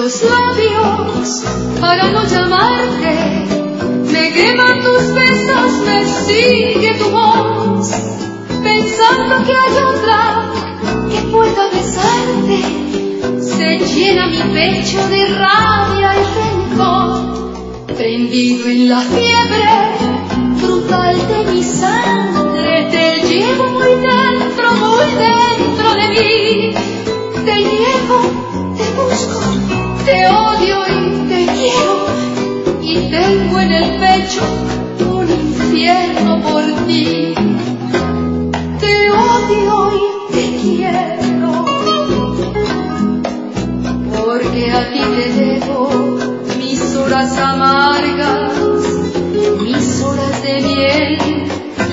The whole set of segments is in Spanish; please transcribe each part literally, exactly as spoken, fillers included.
los labios para no llamarte. Me queman tus besos, me sigue tu voz, pensando que hay otra que pueda besarte. Se llena mi pecho de rabia y rencor, prendido en la fiebre brutal de mi sangre. Te llevo muy dentro, muy dentro de mí. Te llevo, te busco, te odio y te quiero, y tengo en el pecho un infierno por ti. Te odio y te quiero, porque a ti te debo mis horas amargas, mis horas de miel.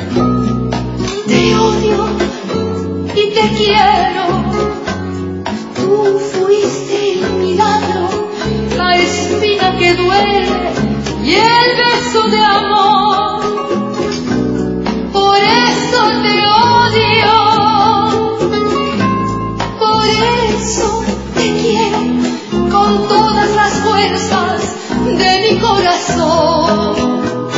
Te odio y te quiero. Tú fuiste el milagro, la espina que duele y el beso de amor. Por eso te odio, por eso te quiero con todas las fuerzas de mi corazón.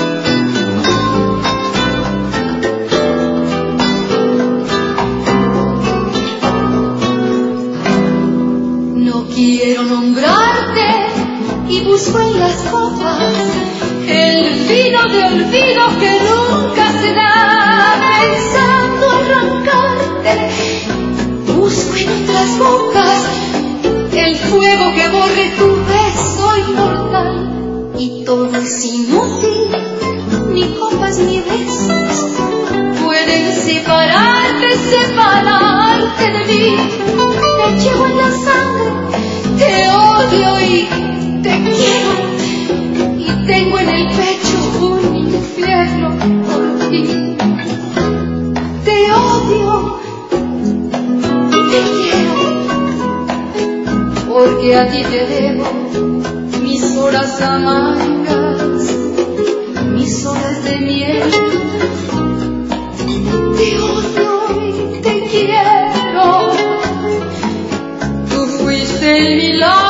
Quiero nombrarte y busco en las copas el vino de olvido que nunca se da, pensando arrancarte. Busco en otras bocas el fuego que borre tu beso inmortal, y todo es inútil, ni copas ni besos pueden separarte, separarte de mí. Te llevo en la sangre, te odio y te quiero, y tengo en el pecho un infierno por ti. Te odio y te quiero, porque a ti te debo mis horas amargas, mis horas de miel. Te odio y te quiero. Tú fuiste el milagro,